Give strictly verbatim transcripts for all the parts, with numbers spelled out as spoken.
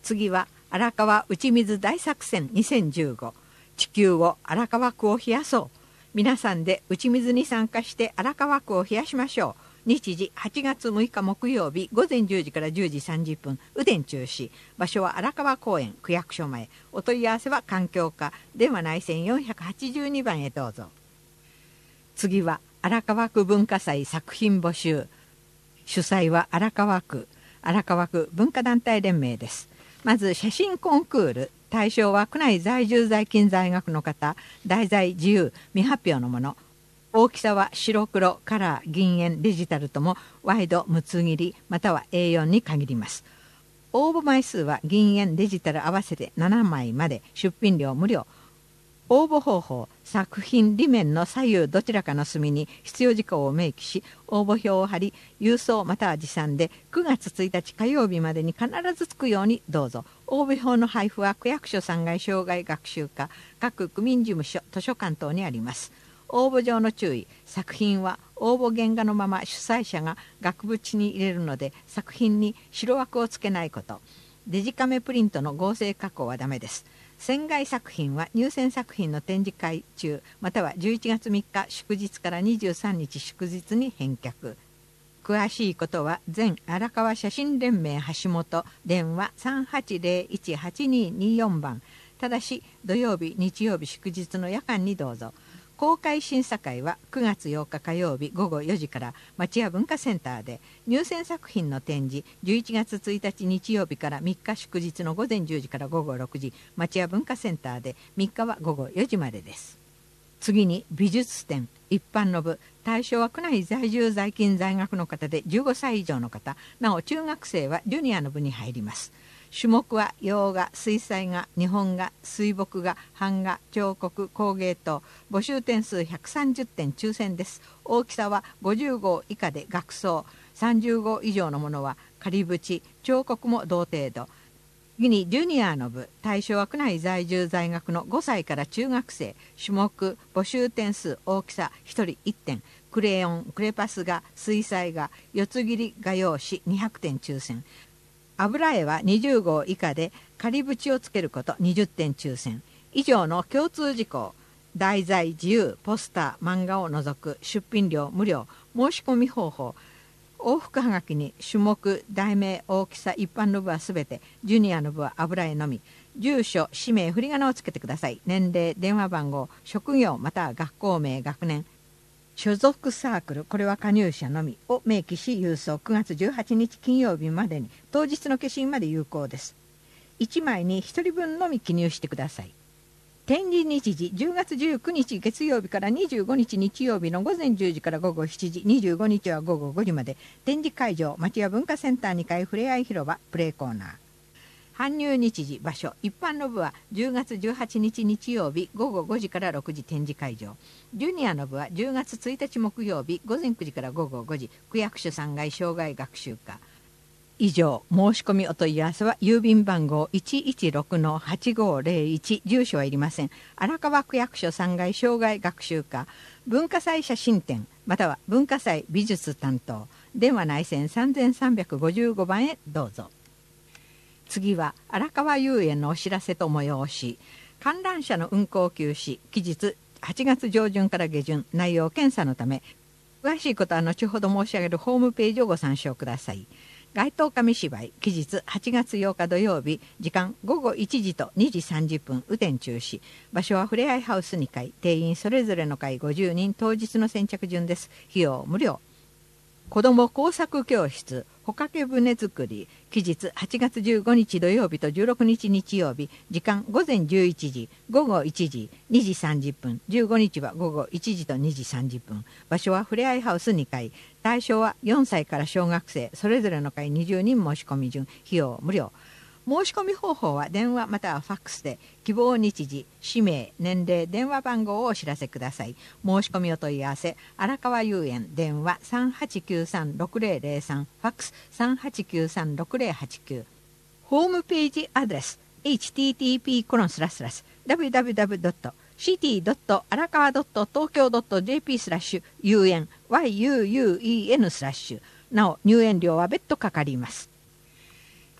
次は荒川打ち水大作戦にせんじゅうご、地球を荒川区を冷やそう。皆さんで打ち水に参加して荒川区を冷やしましょう。日時はちがつむいか木曜日午前じゅうじからじゅうじさんじゅっぷん、雨天中止。場所は荒川公園区役所前。お問い合わせは環境課、電話内線よんひゃくはちじゅうにばんへどうぞ。次は荒川区文化祭作品募集。主催は荒川区荒川区文化団体連盟です。まず写真コンクール。対象は区内在住在勤在学の方、題材自由未発表のもの。大きさは白黒、カラー、銀塩、デジタルともワイド、むつ切りまたは エーよん に限ります。応募枚数は銀塩、デジタル合わせてななまいまで、出品料無料。応募方法、作品裏面の左右どちらかの隅に必要事項を明記し、応募票を貼り、郵送または持参でくがつついたち火曜日までに必ずつくようにどうぞ。応募票の配布は区役所さんがい障害学習課、各区民事務所、図書館等にあります。応募上の注意、作品は応募原画のまま主催者が額縁に入れるので、作品に白枠をつけないこと。デジカメプリントの合成加工はダメです。船外作品は入選作品の展示会中またはじゅういちがつみっか祝日からにじゅうさんにち祝日に返却。詳しいことは全荒川写真連盟橋本、電話 さんはちぜろいちはちにーにーよん 番。ただし土曜日日曜日祝日の夜間にどうぞ。公開審査会はくがつようか火曜日ごごよじから町屋文化センターで、入選作品の展示じゅういちがつついたち日曜日からみっか祝日の午前じゅうじからごごろくじ、町屋文化センターで、みっかはごごよじまでです。次に美術展一般の部。対象は区内在住在勤在学の方でじゅうごさい以上の方、なお中学生はジュニアの部に入ります。種目は洋画、水彩画、日本画、水墨画、版画、彫刻、工芸等。募集点数ひゃくさんじゅってん抽選です。大きさはごじゅうごう以下で額装、さんじゅうごう以上のものは仮縁、彫刻も同程度。次にジュニアの部。対象は区内在住在学のごさいから中学生。種目、募集点数、大きさひとりいってん。クレヨン、クレパス画、水彩画、四つ切り画用紙にひゃくてん抽選。油絵はにじゅうごう以下で仮縁をつけることにじゅってん抽選。以上の共通事項、題材自由、ポスター、漫画を除く、出品料無料。申し込み方法、往復はがきに種目、題名、大きさ、一般の部はすべて、ジュニアの部は油絵のみ。住所、氏名、振り仮名をつけてください。年齢、電話番号、職業または学校名、学年、所属サークル、これは加入者のみを明記し郵送。くがつじゅうはちにち金曜日までに、当日の消印まで有効です。いちまいにひとりぶんのみ記入してください。展示日時じゅうがつじゅうくにち月曜日からにじゅうごにち日曜日のごぜんじゅうじからごごしちじ、にじゅうごにちはごごごじまで。展示会場町屋文化センターにかいふれあい広場プレイコーナー。搬入日時場所、一般の部はじゅうがつじゅうはちにち日曜日ごごごじからろくじ展示会場。ジュニアの部はじゅうがつついたち木曜日ごぜんくじからごごごじ、区役所さんがい障害学習課。以上、申し込みお問い合わせは郵便番号 いちいちろくのはちごぜろいち、住所はいりません。荒川区役所さんがい障害学習課、文化祭写真展または文化祭美術担当、電話内線さんさんごごばんへどうぞ。次は荒川遊園のお知らせと催し。観覧車の運行休止、期日はちがつじょうじゅんから下旬、内容検査のため。詳しいことは後ほど申し上げるホームページをご参照ください。街頭紙芝居、期日はちがつようか土曜日、時間ごごいちじとにじさんじゅっぷん、雨天中止。場所はふれあいハウスにかい、定員それぞれの会ごじゅうにん、当日の先着順です。費用無料。子ども工作教室、帆掛け船作り、期日はちがつじゅうごにち土曜日とじゅうろくにち日曜日、時間ごぜんじゅういちじ、ごごいちじ、にじさんじゅっぷん、じゅうごにちはごごいちじとにじさんじゅっぷん。場所はふれあいハウスにかい、対象はよんさいから小学生、それぞれの会にじゅうにん申し込み順、費用無料。申し込み方法は電話またはファックスで、希望日時、氏名、年齢、電話番号をお知らせください。申し込みお問い合わせ、荒川遊園、電話さんはちきゅうさんろくぜろぜろさん、ファックスさんはちきゅうさんろくぜろはちきゅう。ホームページアドレス、エイチティーティーピーコロンスラスラス、ダブリューダブリューダブリュードットシティドット荒川ドット東京ドットジェーピースラッシュ遊園、ユーユーイーエヌ スラッシュ。なお、入園料は別途かかります。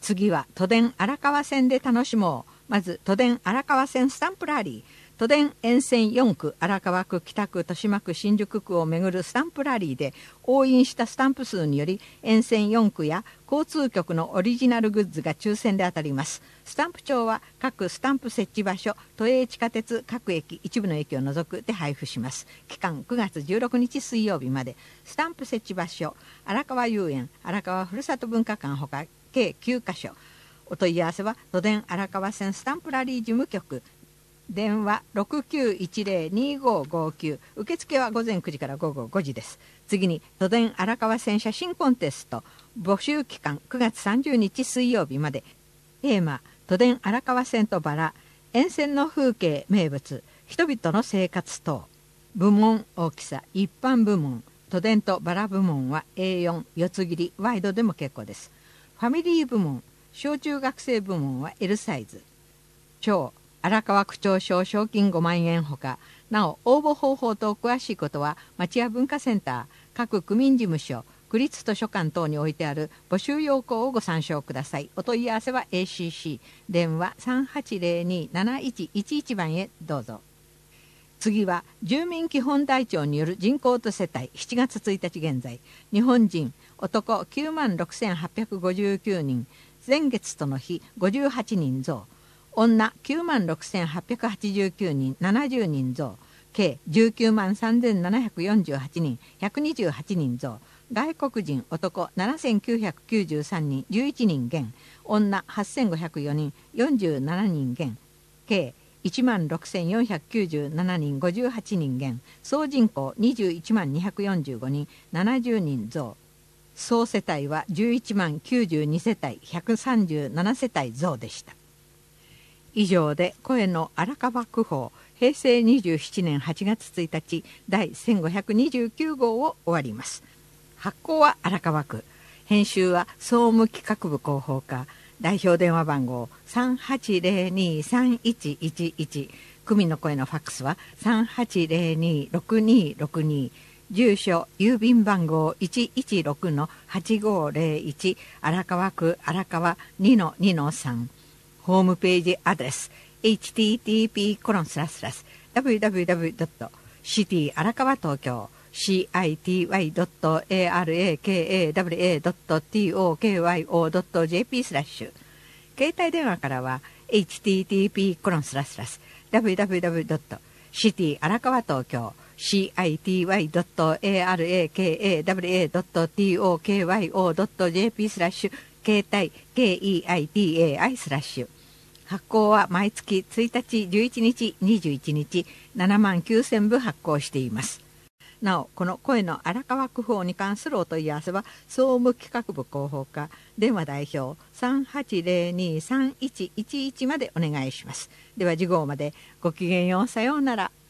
次は都電荒川線で楽しもう。まず都電荒川線スタンプラリー。都電沿線よん区、荒川区、北区、豊島区、新宿区をめぐるスタンプラリーで押印したスタンプ数により沿線よん区や交通局のオリジナルグッズが抽選で当たります。スタンプ帳は各スタンプ設置場所、都営地下鉄各駅一部の駅を除くで配布します。期間くがつじゅうろくにち水曜日まで。スタンプ設置場所、荒川遊園、荒川ふるさと文化館ほか計きゅうかしょ。お問い合わせは都電荒川線スタンプラリー事務局、電話 ろくきゅういちゼロ にごごきゅう、受付は午前くじから午後ごじです。次に都電荒川線写真コンテスト、募集期間くがつさんじゅうにち水曜日まで。テーマ、都電荒川線とバラ、沿線の風景名物、人々の生活等。部門大きさ、一般部門、都電とバラ部門は エーよん、四つ切り、ワイドでも結構です。ファミリー部門、小中学生部門は エル サイズ。超荒川区長賞賞金ごまんえんほか、なお応募方法と詳しいことは町屋文化センター、各区民事務所、区立図書館等に置いてある募集要項をご参照ください。お問い合わせは エーシーシー、電話 さんはちゼロに なないちいちいち 番へどうぞ。次は住民基本台帳による人口と世帯、しちがつついたち現在、日本人男きゅうまんろくせんはっぴゃくごじゅうきゅうにん、前月との比ごじゅうはちにん増、女きゅうまんろくせんはっぴゃくはちじゅうきゅうにん、ななじゅうにん増、計じゅうきゅうまんさんぜんななひゃくよんじゅうはちにん、ひゃくにじゅうはちにん増、外国人男ななせんきゅうひゃくきゅうじゅうさんにん、じゅういちにん減、女はっせんごひゃくよにん、よんじゅうななにん減、計いちまんろくせんよんひゃくきゅうじゅうななにん、ごじゅうはちにん減、総人口にじゅういちまんにひゃくよんじゅうごにん、ななじゅうにん増、総世帯はじゅういちまんきゅうじゅうにせたい、ひゃくさんじゅうななせたい増でした。以上で声の荒川区報へいせいにじゅうななねんはちがつついたち第せんごひゃくにじゅうきゅうごうを終わります。発行は荒川区、編集は総務企画部広報課、代表電話番号 さんはちゼロに さんいちいちいち、区民の声のファックスは さんはちゼロに ろくにろくに、住所郵便番号 いちいちろく はちごゼロいち、荒川区荒川 にのにのさん、ホームページアドレス エイチティーティーピーコロンスラスラス ダブリューダブリューダブリュードットシティ荒川東京 シーアイティーワイドットエーアールエーケーエーダブリューエードットティーオーケーワイオードットジェーピー スラッシュ、携帯電話からは エイチティーティーピーコロンスラスラス ダブリューダブリューダブリュードットシティ荒川東京 シーアイティーワイドットエーアールエーケーエーダブリューエードットティーオーケーワイオードットジェーピー スラッシュ、携帯 ケーイーアイティーエーアイ スラッシュ。発行は毎月ついたち、じゅういちにち、にじゅういちにち、ななまんきゅうせんぶ発行しています。なお、この声の荒川区報に関するお問い合わせは総務企画部広報課、電話代表 さんはちゼロに さんいちいちいち までお願いします。では次号までごきげんよう、さようなら。